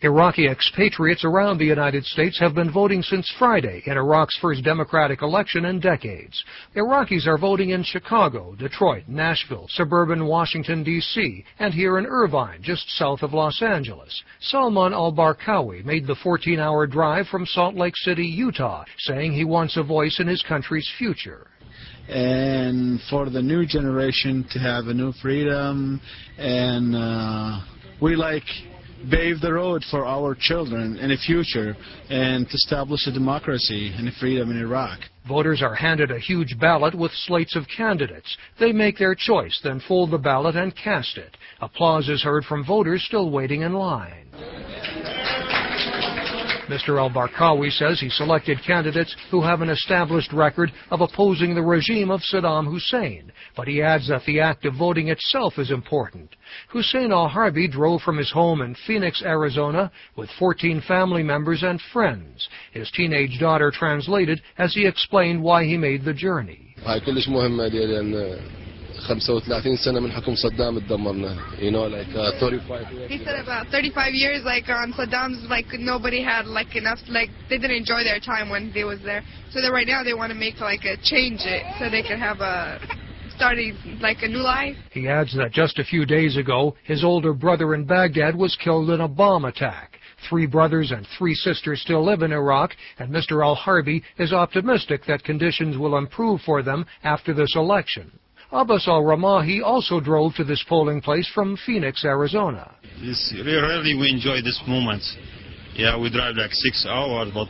Iraqi expatriates around the United States have been voting since Friday in Iraq's first democratic election in decades. Iraqis are voting in Chicago, Detroit, Nashville, suburban Washington, D.C., and here in Irvine, just south of Los Angeles. Salman al-Barkawi made the 14-hour drive from Salt Lake City, Utah, saying he wants a voice in his country's future. And for the new generation to have a new freedom, and we pave the road for our children in the future and to establish a democracy and freedom in Iraq. Voters are handed a huge ballot with slates of candidates. They make their choice, then fold the ballot and cast it. Applause is heard from voters still waiting in line. Mr. al-Barkawi says he selected candidates who have an established record of opposing the regime of Saddam Hussein, but he adds that the act of voting itself is important. Hussein al-Harbi drove from his home in Phoenix, Arizona, with 14 family members and friends. His teenage daughter translated as he explained why he made the journey. 35 سنة من حكم صدام اتدمرنا. 35 years. He said about 35 years on Saddam's, nobody had enough, they didn't enjoy their time when they was there. So that right now they want to make change it so they can have starting a new life. He adds that just a few days ago, his older brother in Baghdad was killed in a bomb attack. 3 brothers and 3 sisters still live in Iraq, and Mr. al-Harbi is optimistic that conditions will improve for them after this election. Abbas al-Ramahi also drove to this polling place from Phoenix, Arizona. Really, we enjoy this moment. Yeah, we drive 6 hours, but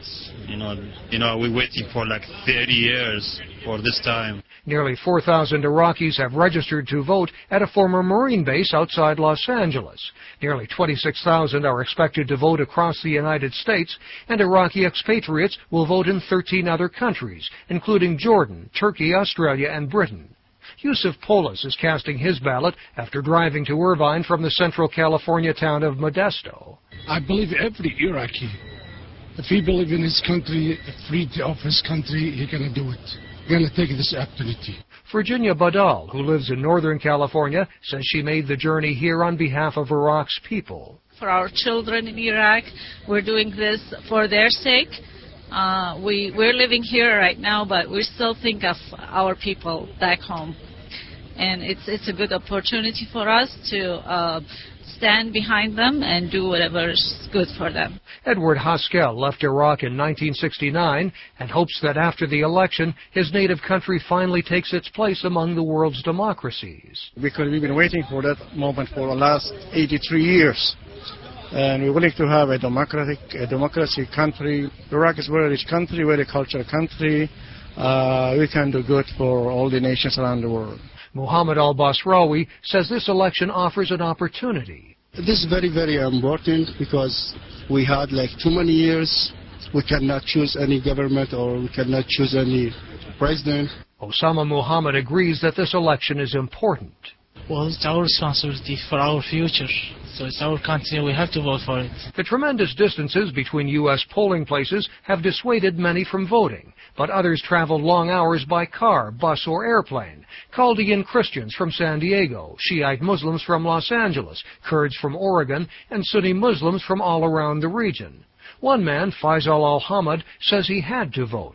we're waiting for 30 years for this time. Nearly 4,000 Iraqis have registered to vote at a former Marine base outside Los Angeles. Nearly 26,000 are expected to vote across the United States, and Iraqi expatriates will vote in 13 other countries, including Jordan, Turkey, Australia, and Britain. Yusuf Polis is casting his ballot after driving to Irvine from the central California town of Modesto. I believe every Iraqi, if he believes in his country, freedom of his country, he's going to do it. He's going to take this opportunity. Virginia Badal, who lives in Northern California, says she made the journey here on behalf of Iraq's people. For our children in Iraq, we're doing this for their sake. We're living here right now, but we still think of our people back home. And it's a good opportunity for us to stand behind them and do whatever's good for them. Edward Haskell left Iraq in 1969 and hopes that after the election, his native country finally takes its place among the world's democracies. Because we've been waiting for that moment for the last 83 years. And we're willing to have a democracy country. Iraq is a very rich country, very cultural country. We can do good for all the nations around the world. Muhammad al-Basrawi says this election offers an opportunity. This is very, very important because we had too many years. We cannot choose any government or we cannot choose any president. Osama Muhammad agrees that this election is important. Well, it's our responsibility for our future. So it's our country, we have to vote for it. The tremendous distances between U.S. polling places have dissuaded many from voting, but others traveled long hours by car, bus, or airplane. Chaldean Christians from San Diego, Shiite Muslims from Los Angeles, Kurds from Oregon, and Sunni Muslims from all around the region. One man, Faisal al-Hamad, says he had to vote.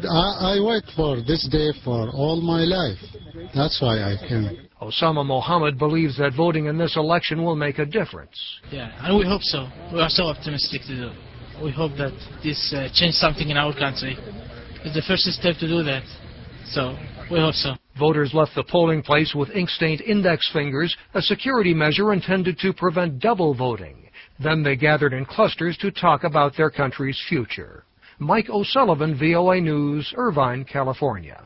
I wait for this day for all my life. That's why I came. Osama Muhammad believes that voting in this election will make a difference. Yeah, and we hope so. We are so optimistic to do. We hope that this changes something in our country. It's the first step to do that. So, we hope so. Voters left the polling place with ink-stained index fingers, a security measure intended to prevent double voting. Then they gathered in clusters to talk about their country's future. Mike O'Sullivan, VOA News, Irvine, California.